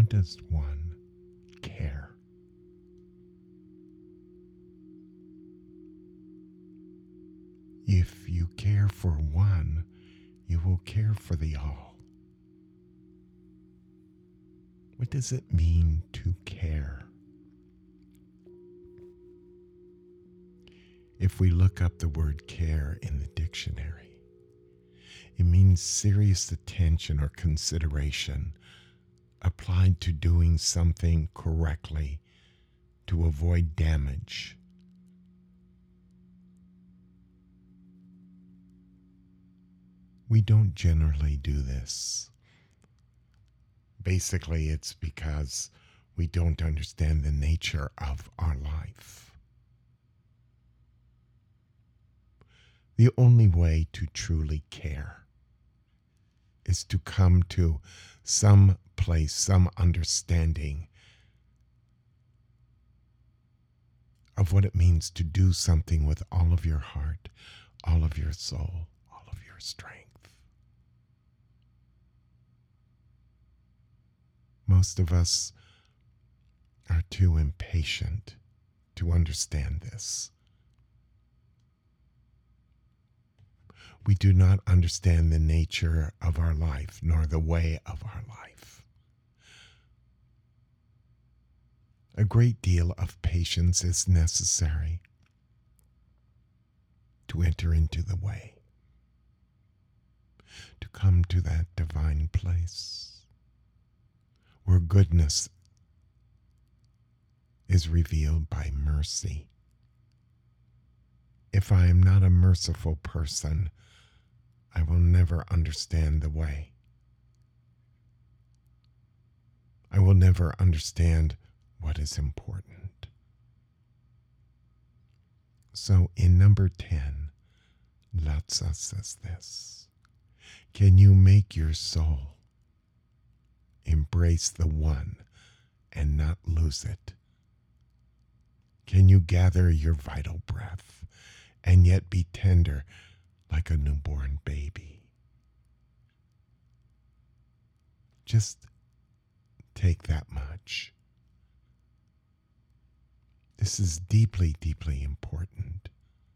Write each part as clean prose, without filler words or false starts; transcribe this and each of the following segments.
does one care? If you care for one, you will care for the all. What does it mean to care? If we look up the word care in the dictionary, it means serious attention or consideration applied to doing something correctly to avoid damage. We don't generally do this. Basically, it's because we don't understand the nature of our life. The only way to truly care is to come to some place, some understanding of what it means to do something with all of your heart, all of your soul, all of your strength. Most of us are too impatient to understand this. We do not understand the nature of our life, nor the way of our life. A great deal of patience is necessary to enter into the way, to come to that divine place where goodness is revealed by mercy. If I am not a merciful person, I will never understand the way. I will never understand what is important. So in number 10, Lhasa says this: can you make your soul embrace the one and not lose it? Can you gather your vital breath and yet be tender like a newborn baby? Just take that much. This is deeply, deeply important.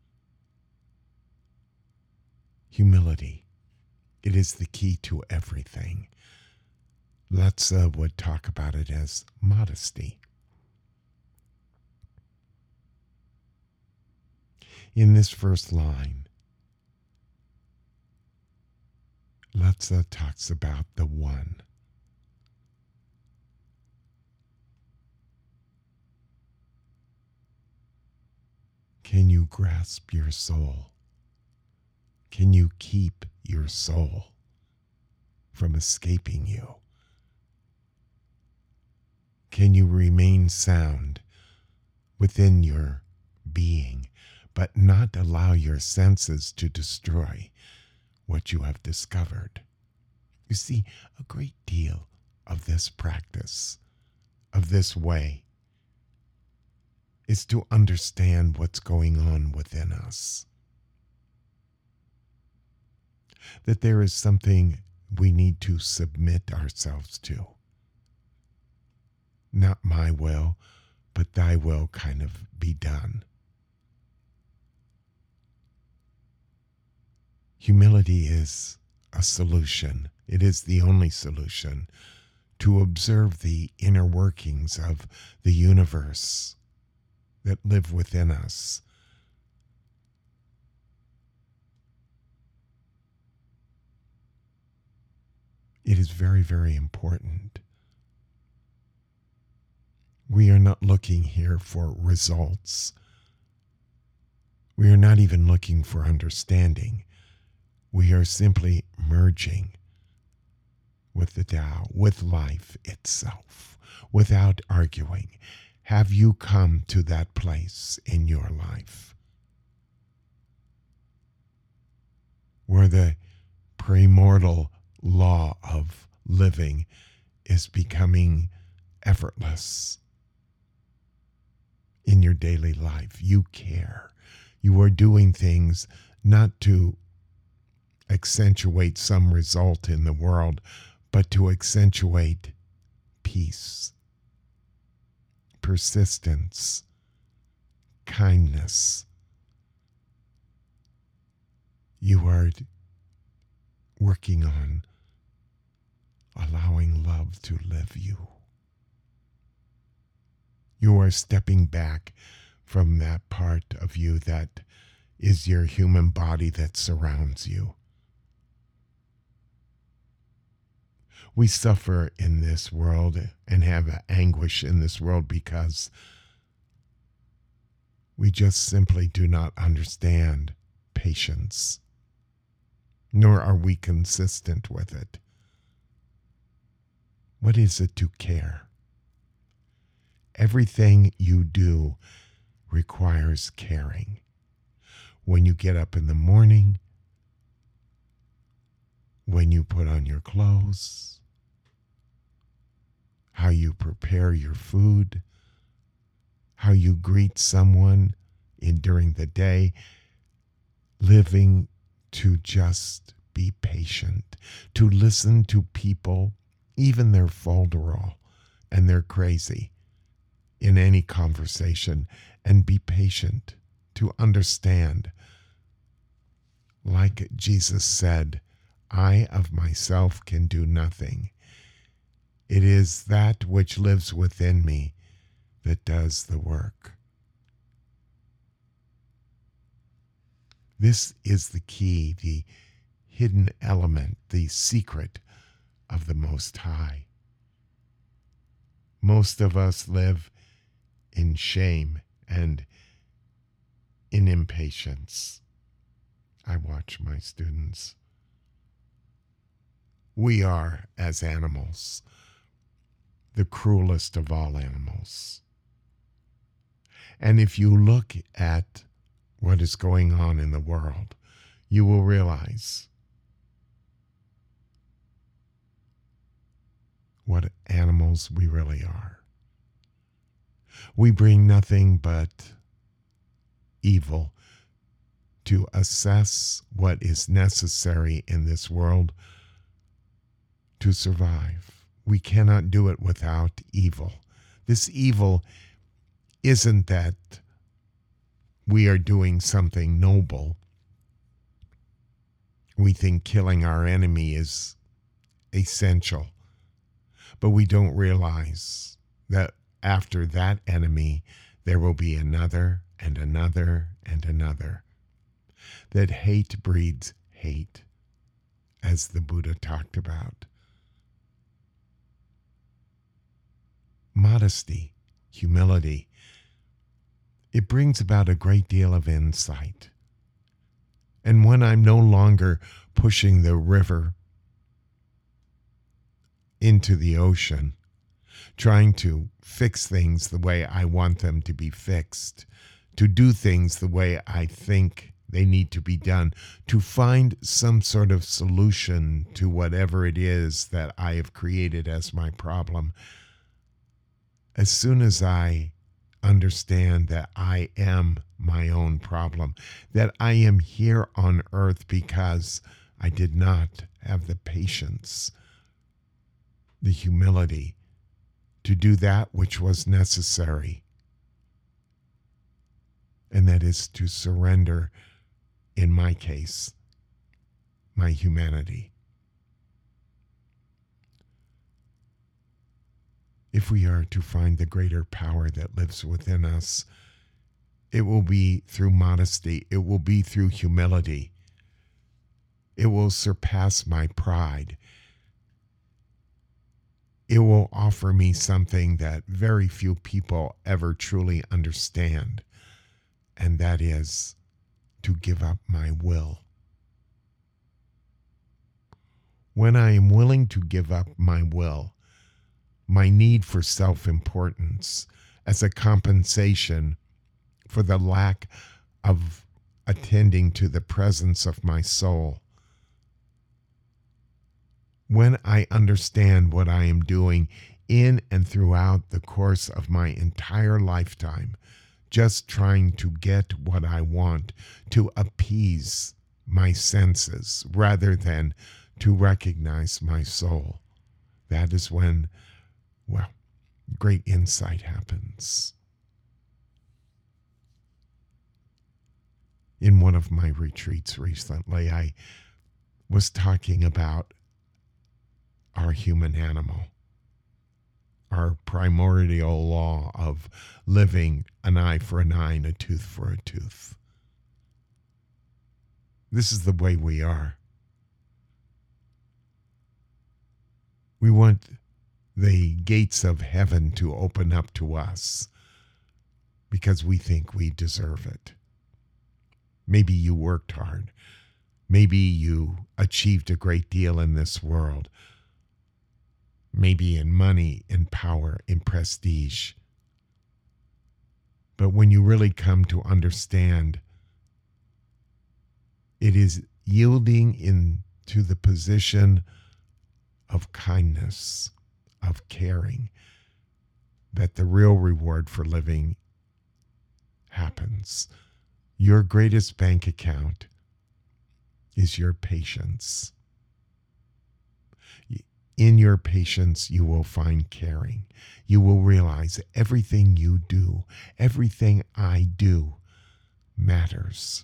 Humility. It is the key to everything. Lhasa would talk about it as modesty. In this first line, Lhasa talks about the one. Can you grasp your soul? Can you keep your soul from escaping you? Can you remain sound within your being, but not allow your senses to destroy what you have discovered? You see, a great deal of this practice, of this way, is to understand what's going on within us. That there is something we need to submit ourselves to. Not my will, but thy will kind of be done. Humility is a solution. It is the only solution to observe the inner workings of the universe that live within us. It is very, very important. We are not looking here for results. We are not even looking for understanding. We are simply merging with the Tao, with life itself, without arguing. Have you come to that place in your life where the primordial law of living is becoming effortless in your daily life? You care. You are doing things not to accentuate some result in the world, but to accentuate peace, persistence, kindness. You are working on allowing love to live you. You are stepping back from that part of you that is your human body that surrounds you. We suffer in this world and have anguish in this world because we just simply do not understand patience, nor are we consistent with it. What is it to care? Everything you do requires caring. When you get up in the morning, when you put on your clothes, how you prepare your food, how you greet someone during the day, living to just be patient, to listen to people, even their folderol and they're crazy in any conversation, and be patient to understand. Like Jesus said, I of myself can do nothing. It is that which lives within me that does the work. This is the key, the hidden element, the secret of the Most High. Most of us live in shame and in impatience. I watch my students. We are, as animals, the cruelest of all animals. And if you look at what is going on in the world, you will realize what animals we really are. We bring nothing but evil to assess what is necessary in this world to survive. We cannot do it without evil. This evil isn't that we are doing something noble. We think killing our enemy is essential, but we don't realize that after that enemy, there will be another and another and another. That hate breeds hate, as the Buddha talked about. Modesty, humility, it brings about a great deal of insight. And when I'm no longer pushing the river into the ocean, trying to fix things the way I want them to be fixed, to do things the way I think they need to be done, to find some sort of solution to whatever it is that I have created as my problem. As soon as I understand that I am my own problem, that I am here on earth because I did not have the patience, the humility to do that which was necessary, and that is to surrender, in my case, my humanity. If we are to find the greater power that lives within us, it will be through modesty. It will be through humility. It will surpass my pride. It will offer me something that very few people ever truly understand, and that is to give up my will. When I am willing to give up my will, my need for self-importance as a compensation for the lack of attending to the presence of my soul, when I understand what I am doing in and throughout the course of my entire lifetime, just trying to get what I want, to appease my senses rather than to recognize my soul, that is when well, great insight happens. In one of my retreats recently, I was talking about our human animal, our primordial law of living an eye for an eye and a tooth for a tooth. This is the way we are. We want the gates of heaven to open up to us because we think we deserve it. Maybe you worked hard. Maybe you achieved a great deal in this world. Maybe in money, in power, in prestige. But when you really come to understand, it is yielding into the position of kindness, of caring, that the real reward for living happens. Your greatest bank account is your patience. In your patience, you will find caring. You will realize everything you do, everything I do matters.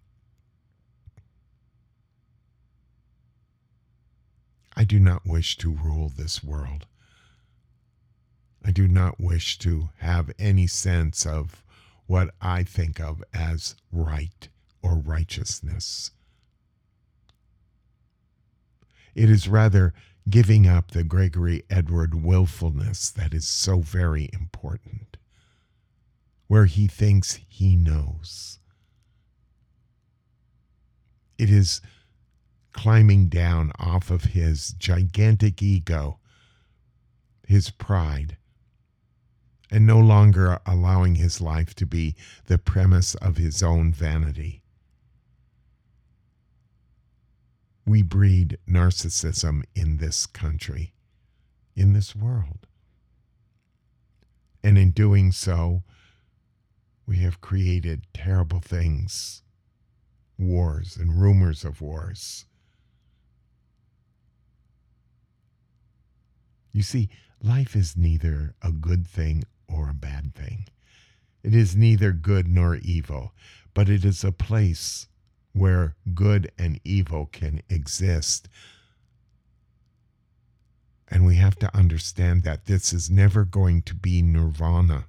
I do not wish to rule this world. I do not wish to have any sense of what I think of as right or righteousness. It is rather giving up the Gregory Edward willfulness that is so very important, where he thinks he knows. It is climbing down off of his gigantic ego, his pride, and no longer allowing his life to be the premise of his own vanity. We breed narcissism in this country, in this world. And in doing so, we have created terrible things, wars and rumors of wars. You see, life is neither a good thing or a bad thing. It is neither good nor evil, but it is a place where good and evil can exist. And we have to understand that this is never going to be nirvana.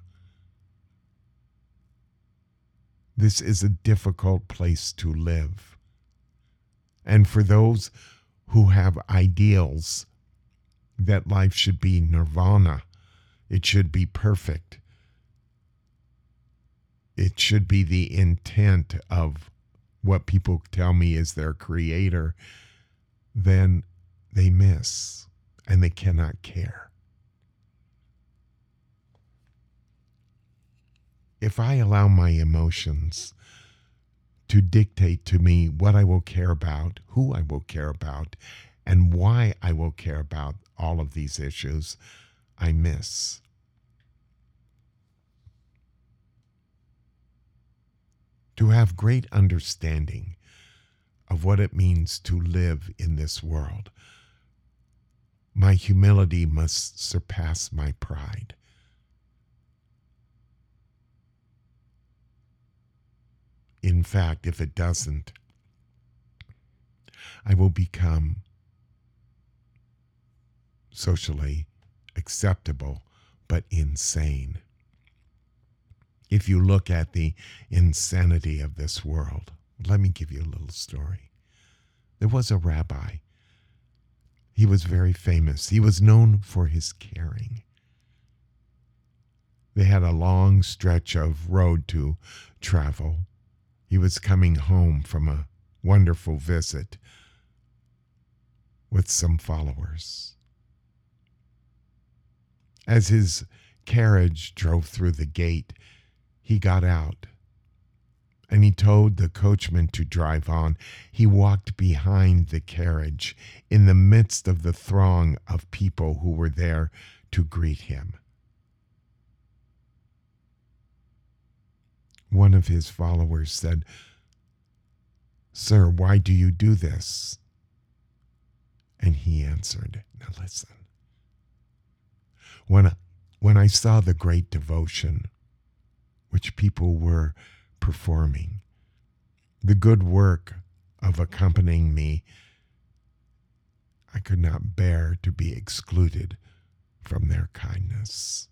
This is a difficult place to live. And for those who have ideals that life should be nirvana, it should be perfect, it should be the intent of what people tell me is their creator, then they miss and they cannot care. If I allow my emotions to dictate to me what I will care about, who I will care about, and why I will care about all of these issues, I miss. To have great understanding of what it means to live in this world, my humility must surpass my pride. In fact, if it doesn't, I will become socially acceptable but insane. If you look at the insanity of this world, let me give you a little story. There was a rabbi. He was very famous. He was known for his caring. They had a long stretch of road to travel. He was coming home from a wonderful visit with some followers. As his carriage drove through the gate, he got out and he told the coachman to drive on. He walked behind the carriage in the midst of the throng of people who were there to greet him. One of his followers said, "Sir, why do you do this?" And he answered, now listen, When, when I saw the great devotion which people were performing, the good work of accompanying me, I could not bear to be excluded from their kindness.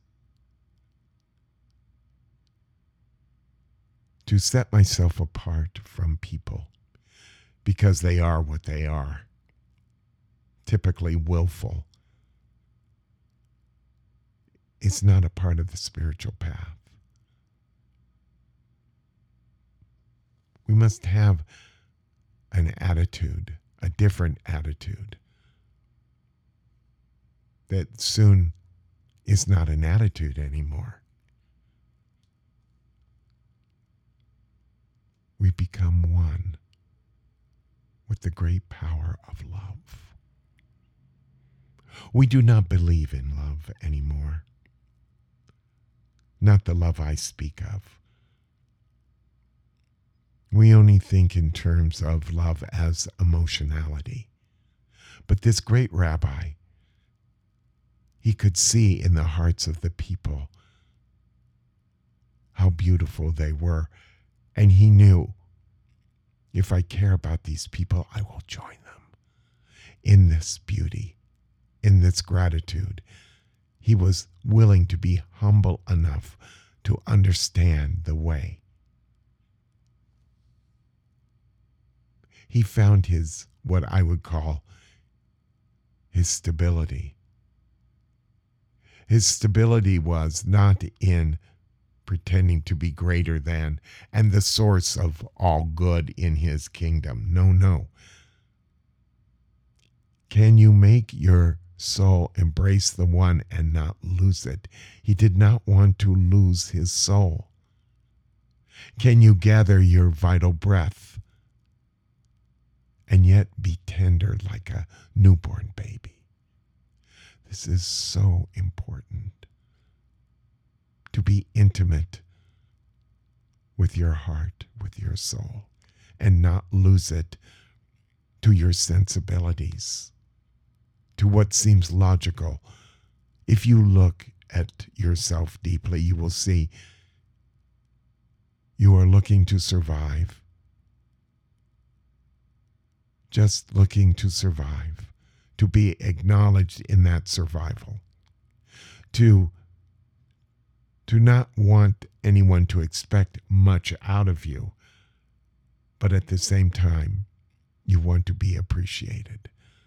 To set myself apart from people because they are what they are, typically willful, is not a part of the spiritual path. We must have an attitude, a different attitude, that soon is not an attitude anymore. We become one with the great power of love. We do not believe in love anymore. Not the love I speak of. We only think in terms of love as emotionality. But this great rabbi, he could see in the hearts of the people how beautiful they were. And he knew, if I care about these people, I will join them in this beauty, in this gratitude. He was willing to be humble enough to understand the way. He found his, what I would call, his stability. His stability was not in pretending to be greater than and the source of all good in his kingdom. No, no. Can you make your soul embrace the one and not lose it? He did not want to lose his soul. Can you gather your vital breath and yet be tender like a newborn baby? This is so important. To be intimate with your heart, with your soul, and not lose it to your sensibilities, to what seems logical. If you look at yourself deeply, you will see you are looking to survive, just looking to survive, to be acknowledged in that survival, to not want anyone to expect much out of you, but at the same time, you want to be appreciated.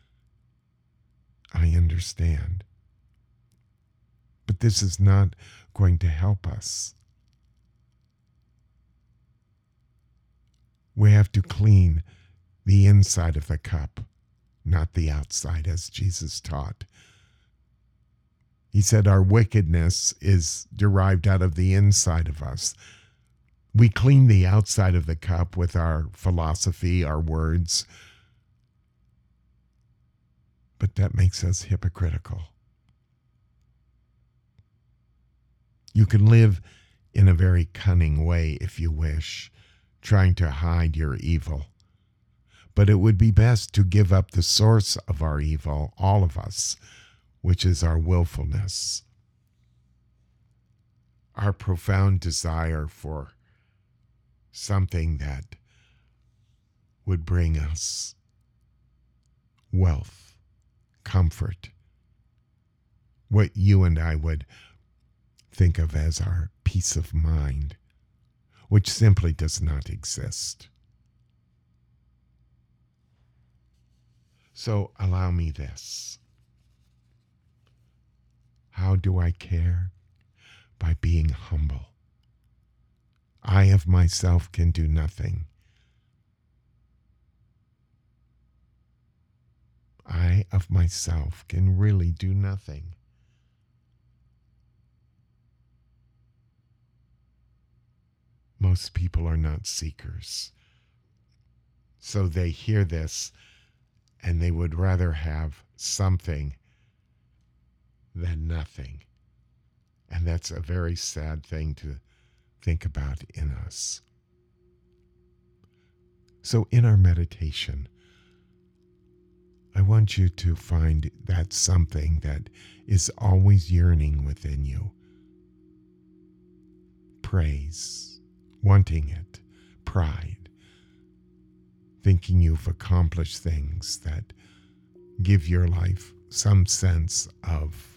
I understand. But this is not going to help us. We have to clean the inside of the cup, not the outside, as Jesus taught. He said our wickedness is derived out of the inside of us. We clean the outside of the cup with our philosophy, our words, but that makes us hypocritical. You can live in a very cunning way if you wish, trying to hide your evil. But it would be best to give up the source of our evil, all of us, which is our willfulness, our profound desire for something that would bring us wealth, comfort, what you and I would think of as our peace of mind, which simply does not exist. So allow me this. How do I care? By being humble. I of myself can do nothing. I of myself can really do nothing. Most people are not seekers. So they hear this and they would rather have something than nothing. And that's a very sad thing to think about in us. So in our meditation, I want you to find that something that is always yearning within you. Praise, wanting it, pride, thinking you've accomplished things that give your life some sense of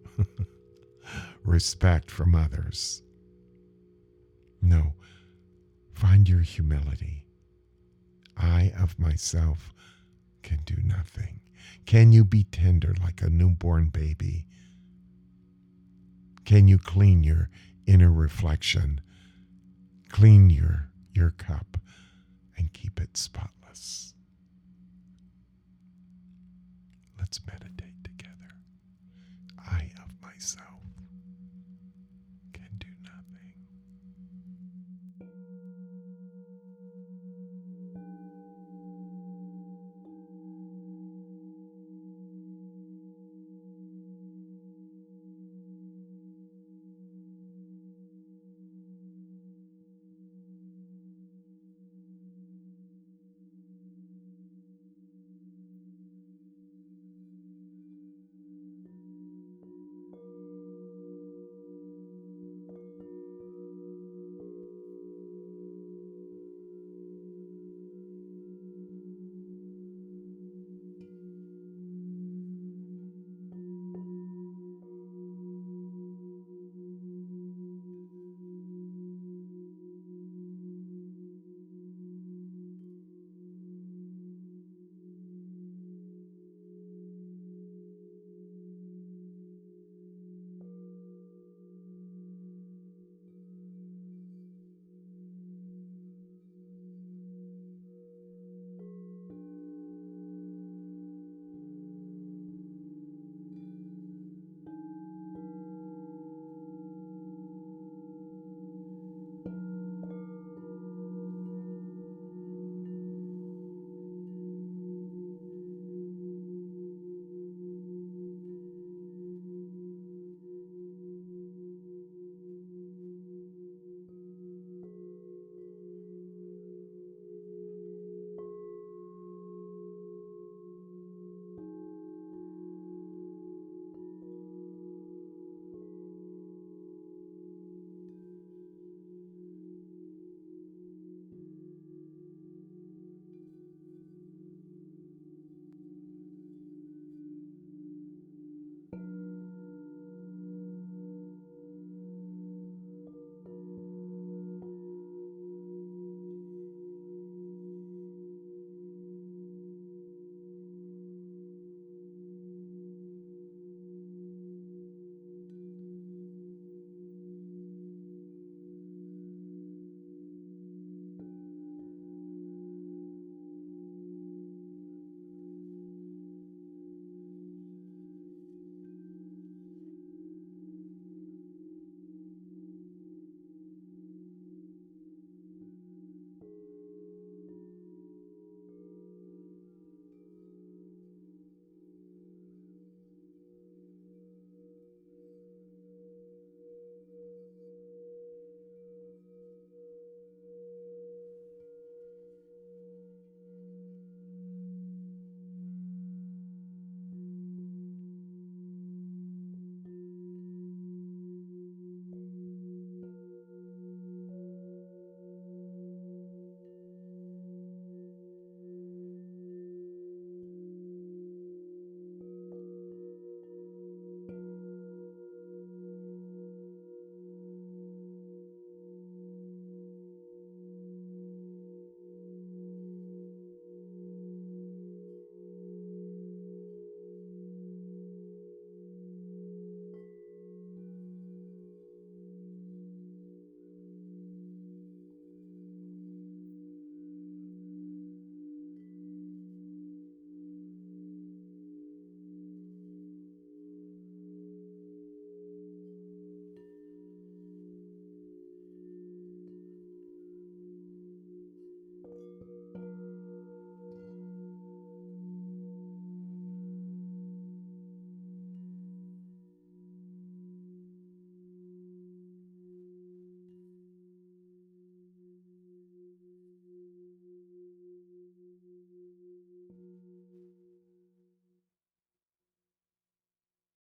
respect from others. No, find your humility. I of myself can do nothing. Can you be tender like a newborn baby? Can you clean your inner reflection? Clean your cup and keep it spotless. Let's meditate together. I of myself